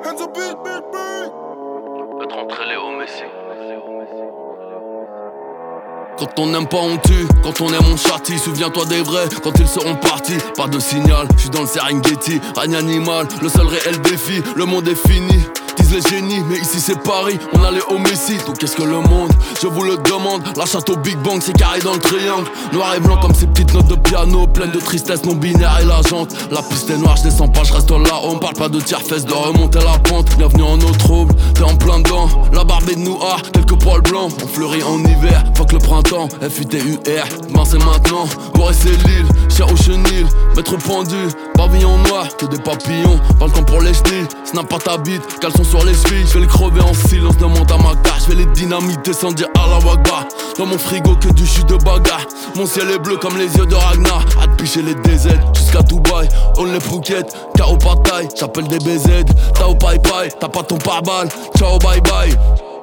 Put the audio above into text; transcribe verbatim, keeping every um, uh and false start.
Hands up, beat, beat, beat. Peut rentrer Léo Messi. Quand on n'aime pas on tue, quand on aime on châtie. Souviens-toi des vrais, quand ils seront partis. Pas de signal, j'suis dans le Serengeti. Règne animal, le seul réel défi. Le monde est fini, disent les génies. Mais ici c'est Paris, on allait au Messi. Donc qu'est-ce que le monde, je vous le demande. La château Big Bang, c'est carré dans le triangle. Noir et blanc comme ces petites notes de piano. Pleines de tristesse, non binaire et la jante. La piste est noire, je descends pas, je reste là. On parle pas de tiers-fesses, de remonter la pente. Bienvenue en eau trouble, t'es en plein dedans. La barbe est de noir, quelques poils blancs. On fleurit en hiver, fuck le printemps. F U T U R, ben c'est maintenant. Boris c'est l'île, cher au chenil. Maître pendu, pavillon noir, que des papillons. Pas le temps pour les chenilles, snap pas ta bite, caleçon sur les chevilles. J'vais les crever en silence, demande à ma carte. J'vais les dynamiter sans dire à la wagba. Dans mon frigo que du jus de bagarre. Mon ciel est bleu comme les yeux de Ragnar. À te picher les D Z jusqu'à Dubaï. On les Phuket, K O Pataille. J'appelle des B Z, Tao Pai Pai. T'as pas ton pare-balles, ciao bye bye.